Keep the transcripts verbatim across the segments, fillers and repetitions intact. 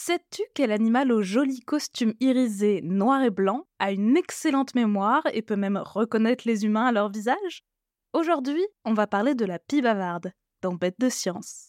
Sais-tu quel animal au joli costume irisé noir et blanc a une excellente mémoire et peut même reconnaître les humains à leur visage? Aujourd'hui, on va parler de la pie bavarde, dans Bête de science.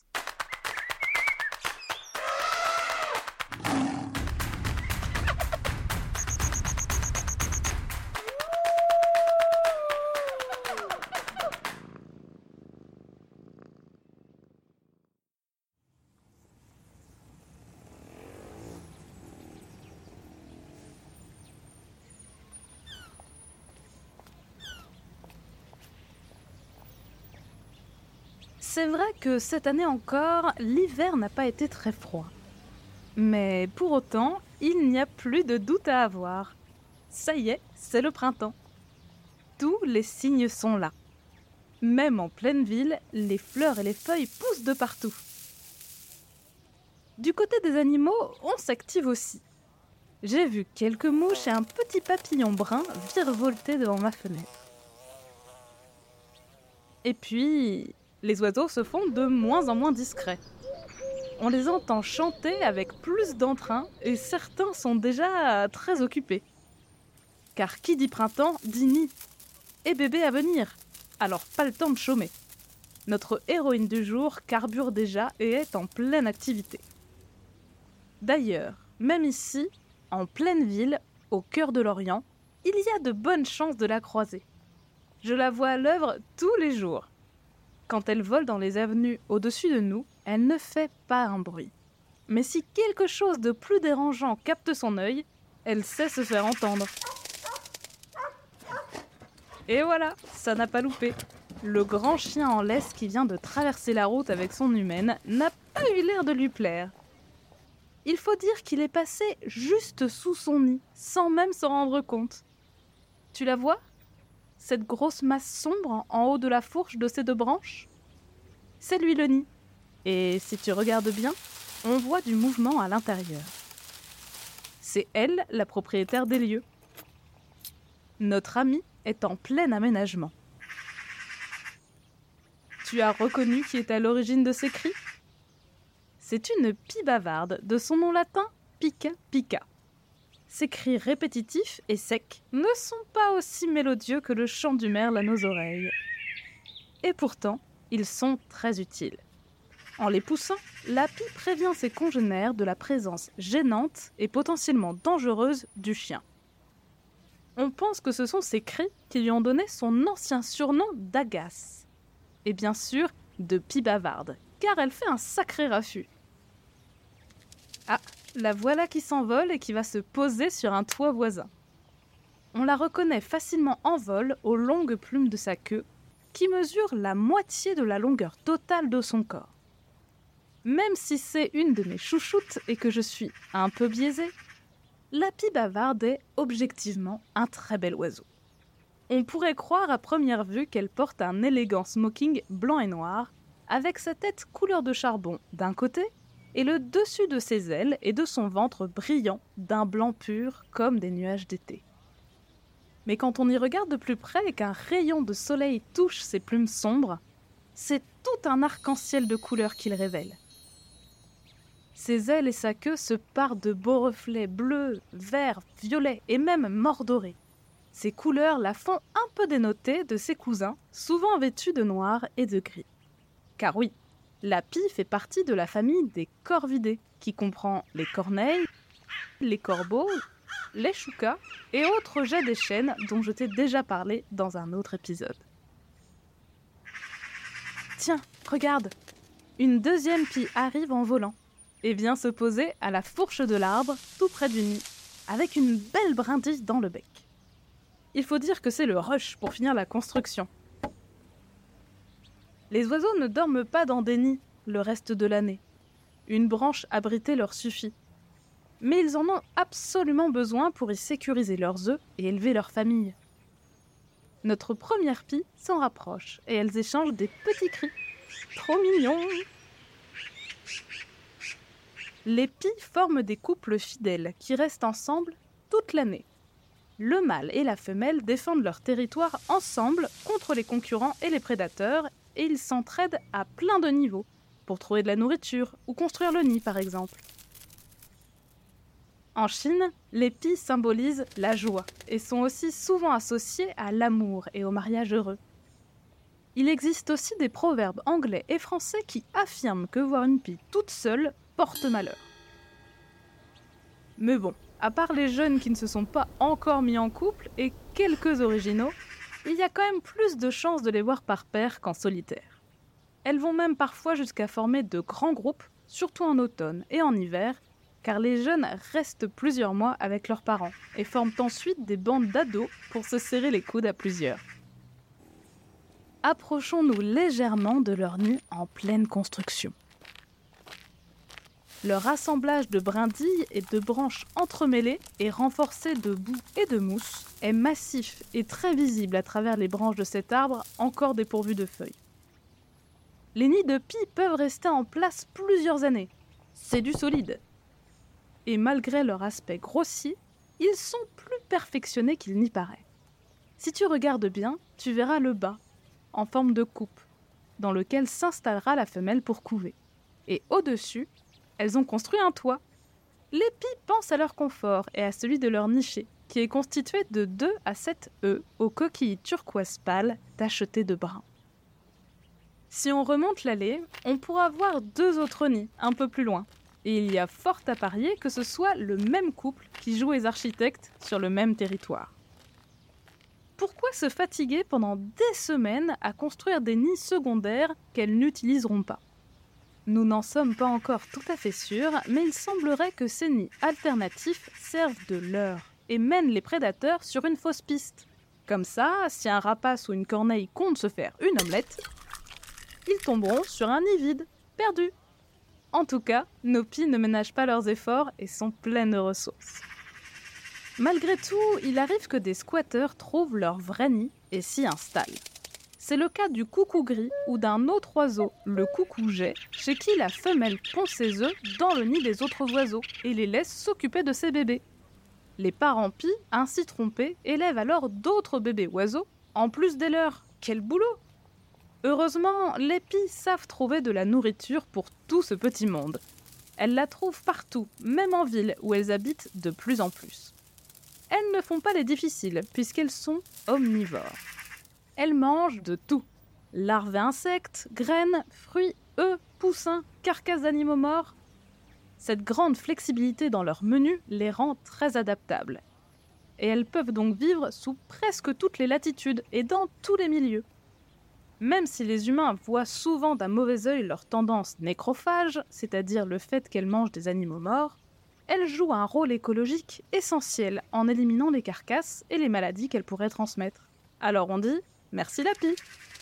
C'est vrai que cette année encore, l'hiver n'a pas été très froid. Mais pour autant, il n'y a plus de doute à avoir. Ça y est, c'est le printemps. Tous les signes sont là. Même en pleine ville, les fleurs et les feuilles poussent de partout. Du côté des animaux, on s'active aussi. J'ai vu quelques mouches et un petit papillon brun virevolter devant ma fenêtre. Et puis, les oiseaux se font de moins en moins discrets. On les entend chanter avec plus d'entrain et certains sont déjà très occupés. Car qui dit printemps dit nid. Et bébé à venir. Alors pas le temps de chômer. Notre héroïne du jour carbure déjà et est en pleine activité. D'ailleurs, même ici, en pleine ville, au cœur de l'Orient, il y a de bonnes chances de la croiser. Je la vois à l'œuvre tous les jours. Quand elle vole dans les avenues au-dessus de nous, elle ne fait pas un bruit. Mais si quelque chose de plus dérangeant capte son œil, elle sait se faire entendre. Et voilà, ça n'a pas loupé. Le grand chien en laisse qui vient de traverser la route avec son humaine n'a pas eu l'air de lui plaire. Il faut dire qu'il est passé juste sous son nid, sans même s'en rendre compte. Tu la vois ? Cette grosse masse sombre en haut de la fourche de ses deux branches ? C'est lui le nid. Et si tu regardes bien, on voit du mouvement à l'intérieur. C'est elle, la propriétaire des lieux. Notre amie est en plein aménagement. Tu as reconnu qui est à l'origine de ces cris ? C'est une pie bavarde, de son nom latin pica pica. Ces cris répétitifs et secs ne sont pas aussi mélodieux que le chant du merle à nos oreilles. Et pourtant, ils sont très utiles. En les poussant, la pie prévient ses congénères de la présence gênante et potentiellement dangereuse du chien. On pense que ce sont ces cris qui lui ont donné son ancien surnom d'agace. Et bien sûr, de pie bavarde, car elle fait un sacré raffut. Ah, la voilà qui s'envole et qui va se poser sur un toit voisin. On la reconnaît facilement en vol aux longues plumes de sa queue, qui mesure la moitié de la longueur totale de son corps. Même si c'est une de mes chouchoutes et que je suis un peu biaisée, la pie bavarde est objectivement un très bel oiseau. On pourrait croire à première vue qu'elle porte un élégant smoking blanc et noir, avec sa tête couleur de charbon d'un côté, et le dessus de ses ailes et de son ventre brillant d'un blanc pur comme des nuages d'été. Mais quand on y regarde de plus près et qu'un rayon de soleil touche ses plumes sombres, c'est tout un arc-en-ciel de couleurs qu'il révèle. Ses ailes et sa queue se parent de beaux reflets bleus, verts, violets et même mordorés. Ces couleurs la font un peu dénoter de ses cousins, souvent vêtus de noir et de gris. Car oui, la pie fait partie de la famille des corvidés, qui comprend les corneilles, les corbeaux, les choucas et autres jets des chênes dont je t'ai déjà parlé dans un autre épisode. Tiens, regarde, une deuxième pie arrive en volant et vient se poser à la fourche de l'arbre, tout près du nid, avec une belle brindille dans le bec. Il faut dire que c'est le rush pour finir la construction. Les oiseaux ne dorment pas dans des nids le reste de l'année. Une branche abritée leur suffit. Mais ils en ont absolument besoin pour y sécuriser leurs œufs et élever leur famille. Notre première pie s'en rapproche et elles échangent des petits cris. Trop mignons! Les pies forment des couples fidèles qui restent ensemble toute l'année. Le mâle et la femelle défendent leur territoire ensemble contre les concurrents et les prédateurs et ils s'entraident à plein de niveaux, pour trouver de la nourriture ou construire le nid par exemple. En Chine, les pies symbolisent la joie et sont aussi souvent associées à l'amour et au mariage heureux. Il existe aussi des proverbes anglais et français qui affirment que voir une pie toute seule porte malheur. Mais bon, à part les jeunes qui ne se sont pas encore mis en couple et quelques originaux, il y a quand même plus de chances de les voir par paire qu'en solitaire. Elles vont même parfois jusqu'à former de grands groupes, surtout en automne et en hiver, car les jeunes restent plusieurs mois avec leurs parents et forment ensuite des bandes d'ados pour se serrer les coudes à plusieurs. Approchons-nous légèrement de leur nid en pleine construction. Leur assemblage de brindilles et de branches entremêlées et renforcé de boue et de mousse est massif et très visible à travers les branches de cet arbre encore dépourvu de feuilles. Les nids de pie peuvent rester en place plusieurs années. C'est du solide. Et malgré leur aspect grossier, ils sont plus perfectionnés qu'il n'y paraît. Si tu regardes bien, tu verras le bas, en forme de coupe, dans lequel s'installera la femelle pour couver. Et au-dessus, elles ont construit un toit. Les pies pensent à leur confort et à celui de leur niché, qui est constitué de deux à sept œufs aux coquilles turquoise pâles tachetées de brun. Si on remonte l'allée, on pourra voir deux autres nids un peu plus loin. Et il y a fort à parier que ce soit le même couple qui joue les architectes sur le même territoire. Pourquoi se fatiguer pendant des semaines à construire des nids secondaires qu'elles n'utiliseront pas ? Nous n'en sommes pas encore tout à fait sûrs, mais il semblerait que ces nids alternatifs servent de leurre et mènent les prédateurs sur une fausse piste. Comme ça, si un rapace ou une corneille compte se faire une omelette, ils tomberont sur un nid vide, perdu. En tout cas, nos pies ne ménagent pas leurs efforts et sont pleines de ressources. Malgré tout, il arrive que des squatteurs trouvent leur vrai nid et s'y installent. C'est le cas du coucou gris ou d'un autre oiseau, le coucou-jet, chez qui la femelle pond ses œufs dans le nid des autres oiseaux et les laisse s'occuper de ses bébés. Les parents pies, ainsi trompés, élèvent alors d'autres bébés oiseaux, en plus des leurs. Quel boulot! Heureusement, les pies savent trouver de la nourriture pour tout ce petit monde. Elles la trouvent partout, même en ville où elles habitent de plus en plus. Elles ne font pas les difficiles, puisqu'elles sont omnivores. Elles mangent de tout. Larves et insectes, graines, fruits, œufs, poussins, carcasses d'animaux morts. Cette grande flexibilité dans leur menu les rend très adaptables. Et elles peuvent donc vivre sous presque toutes les latitudes et dans tous les milieux. Même si les humains voient souvent d'un mauvais œil leur tendance nécrophage, c'est-à-dire le fait qu'elles mangent des animaux morts, elles jouent un rôle écologique essentiel en éliminant les carcasses et les maladies qu'elles pourraient transmettre. Alors on dit « merci la pie ».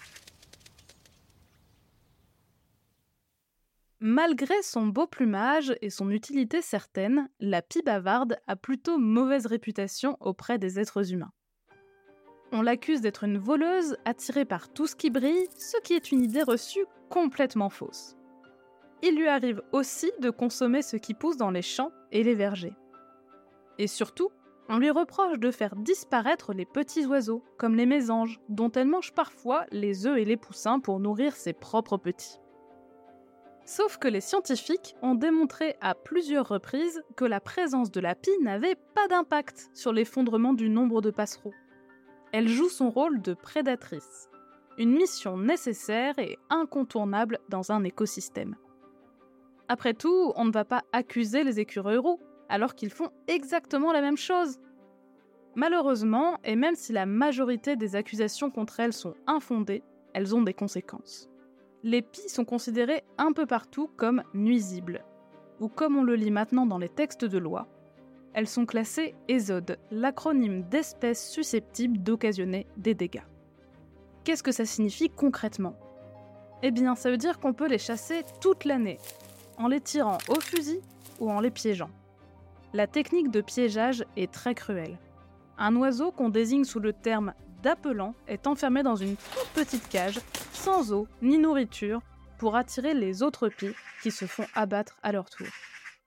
Malgré son beau plumage et son utilité certaine, la pie bavarde a plutôt mauvaise réputation auprès des êtres humains. On l'accuse d'être une voleuse attirée par tout ce qui brille, ce qui est une idée reçue complètement fausse. Il lui arrive aussi de consommer ce qui pousse dans les champs et les vergers. Et surtout, on lui reproche de faire disparaître les petits oiseaux, comme les mésanges, dont elle mange parfois les œufs et les poussins pour nourrir ses propres petits. Sauf que les scientifiques ont démontré à plusieurs reprises que la présence de la pie n'avait pas d'impact sur l'effondrement du nombre de passereaux. Elle joue son rôle de prédatrice, une mission nécessaire et incontournable dans un écosystème. Après tout, on ne va pas accuser les écureuils roux, alors qu'ils font exactement la même chose. Malheureusement, et même si la majorité des accusations contre elles sont infondées, elles ont des conséquences. Les pies sont considérées un peu partout comme nuisibles, ou comme on le lit maintenant dans les textes de loi, elles sont classées ésode, l'acronyme d'espèces susceptibles d'occasionner des dégâts. Qu'est-ce que ça signifie concrètement ? Eh bien, ça veut dire qu'on peut les chasser toute l'année, en les tirant au fusil ou en les piégeant. La technique de piégeage est très cruelle. Un oiseau qu'on désigne sous le terme d'appelant est enfermé dans une toute petite cage, sans eau ni nourriture, pour attirer les autres pies qui se font abattre à leur tour.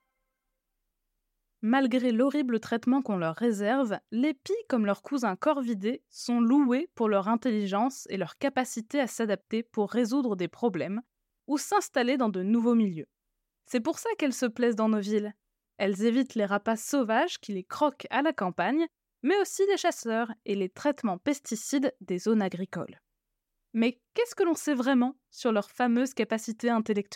Malgré l'horrible traitement qu'on leur réserve, les pies, comme leurs cousins corvidés, sont loués pour leur intelligence et leur capacité à s'adapter pour résoudre des problèmes ou s'installer dans de nouveaux milieux. C'est pour ça qu'elles se plaisent dans nos villes. Elles évitent les rapaces sauvages qui les croquent à la campagne, mais aussi les chasseurs et les traitements pesticides des zones agricoles. Mais qu'est-ce que l'on sait vraiment sur leurs fameuses capacités intellectuelles ?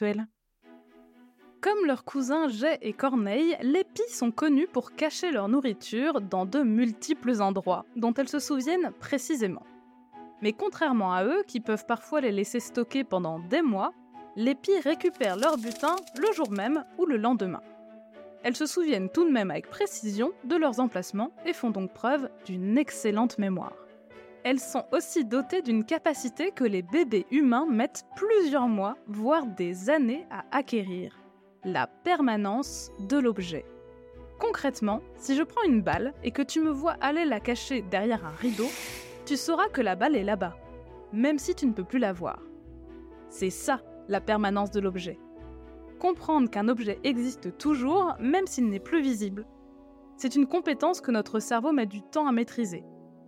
Comme leurs cousins Jay et Corneille, les pies sont connues pour cacher leur nourriture dans de multiples endroits, dont elles se souviennent précisément. Mais contrairement à eux, qui peuvent parfois les laisser stocker pendant des mois, les pies récupèrent leur butin le jour même ou le lendemain. Elles se souviennent tout de même avec précision de leurs emplacements et font donc preuve d'une excellente mémoire. Elles sont aussi dotées d'une capacité que les bébés humains mettent plusieurs mois, voire des années à acquérir. La permanence de l'objet. Concrètement, si je prends une balle et que tu me vois aller la cacher derrière un rideau, tu sauras que la balle est là-bas, même si tu ne peux plus la voir. C'est ça, la permanence de l'objet. Comprendre qu'un objet existe toujours, même s'il n'est plus visible. C'est une compétence que notre cerveau met du temps à maîtriser.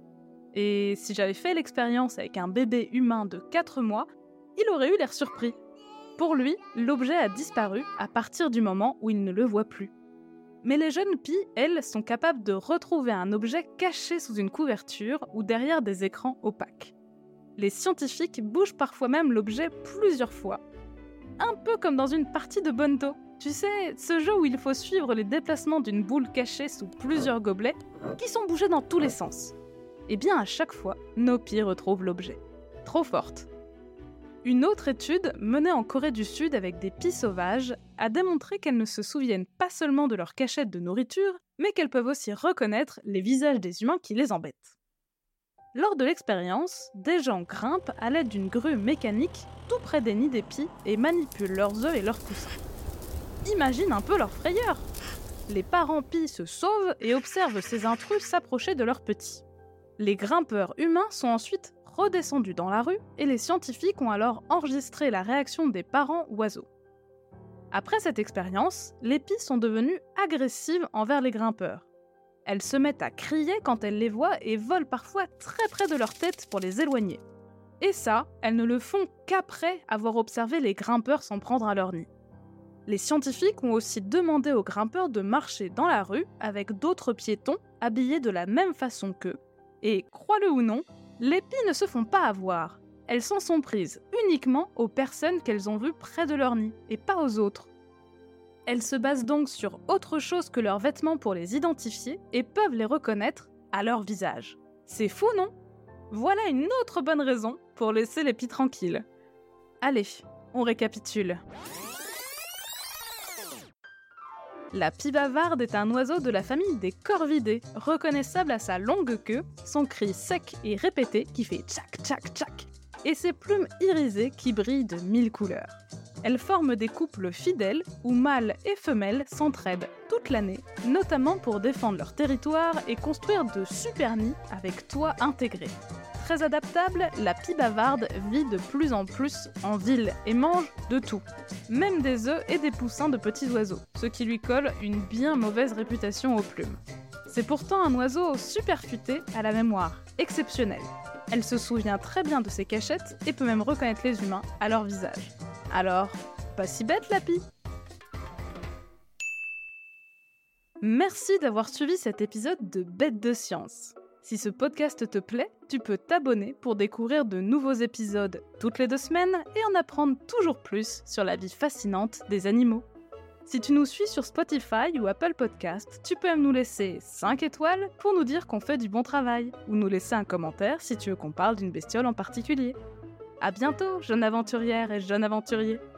Et si j'avais fait l'expérience avec un bébé humain de quatre mois, il aurait eu l'air surpris. Pour lui, l'objet a disparu à partir du moment où il ne le voit plus. Mais les jeunes pies, elles, sont capables de retrouver un objet caché sous une couverture ou derrière des écrans opaques. Les scientifiques bougent parfois même l'objet plusieurs fois. Un peu comme dans une partie de Bonto. Tu sais, ce jeu où il faut suivre les déplacements d'une boule cachée sous plusieurs gobelets qui sont bougés dans tous les sens. Et bien à chaque fois, nos pies retrouvent l'objet. Trop forte. Une autre étude, menée en Corée du Sud avec des pies sauvages, a démontré qu'elles ne se souviennent pas seulement de leur cachette de nourriture, mais qu'elles peuvent aussi reconnaître les visages des humains qui les embêtent. Lors de l'expérience, des gens grimpent à l'aide d'une grue mécanique tout près des nids des pies et manipulent leurs œufs et leurs poussins. Imagine un peu leur frayeur. Les parents pies se sauvent et observent ces intrus s'approcher de leurs petits. Les grimpeurs humains sont ensuite redescendus dans la rue et les scientifiques ont alors enregistré la réaction des parents oiseaux. Après cette expérience, les pies sont devenues agressives envers les grimpeurs. Elles se mettent à crier quand elles les voient et volent parfois très près de leur tête pour les éloigner. Et ça, elles ne le font qu'après avoir observé les grimpeurs s'en prendre à leur nid. Les scientifiques ont aussi demandé aux grimpeurs de marcher dans la rue avec d'autres piétons habillés de la même façon qu'eux. Et, crois-le ou non, les pies ne se font pas avoir. Elles s'en sont prises uniquement aux personnes qu'elles ont vues près de leur nid, et pas aux autres. Elles se basent donc sur autre chose que leurs vêtements pour les identifier et peuvent les reconnaître à leur visage. C'est fou, non ? Voilà une autre bonne raison pour laisser les pies tranquilles. Allez, on récapitule. La pie bavarde est un oiseau de la famille des corvidés, reconnaissable à sa longue queue, son cri sec et répété qui fait tchac tchac tchac, et ses plumes irisées qui brillent de mille couleurs. Elles forment des couples fidèles où mâles et femelles s'entraident toute l'année, notamment pour défendre leur territoire et construire de super nids avec toits intégrés. Très adaptable, la pie bavarde vit de plus en plus en ville et mange de tout, même des œufs et des poussins de petits oiseaux, ce qui lui colle une bien mauvaise réputation aux plumes. C'est pourtant un oiseau super futé à la mémoire exceptionnelle. Elle se souvient très bien de ses cachettes et peut même reconnaître les humains à leur visage. Alors, pas si bête la pie. Merci d'avoir suivi cet épisode de Bêtes de Science. Si ce podcast te plaît, tu peux t'abonner pour découvrir de nouveaux épisodes toutes les deux semaines et en apprendre toujours plus sur la vie fascinante des animaux. Si tu nous suis sur Spotify ou Apple Podcast, tu peux même nous laisser cinq étoiles pour nous dire qu'on fait du bon travail, ou nous laisser un commentaire si tu veux qu'on parle d'une bestiole en particulier. À bientôt, jeune aventurière et jeune aventurier.